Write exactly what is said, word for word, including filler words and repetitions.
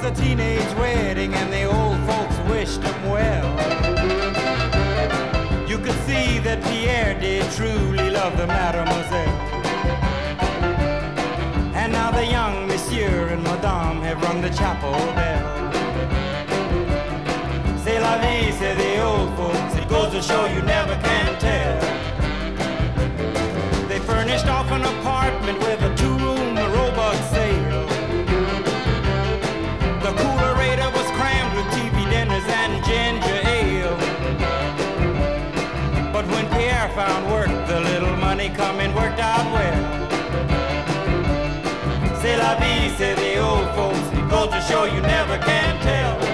a teenage wedding and the old folks wished him well. You could see that Pierre did truly love the mademoiselle. And now the young monsieur and madame have rung the chapel bell. C'est la vie, say the old folks, it goes to show you never can tell. They furnished off an apartment with a two-room robot sale. The coolerator was crammed with T V dinners and ginger ale. But when Pierre found work, the little money coming worked out well. C'est la vie, say the old folks, it goes to show you never can tell.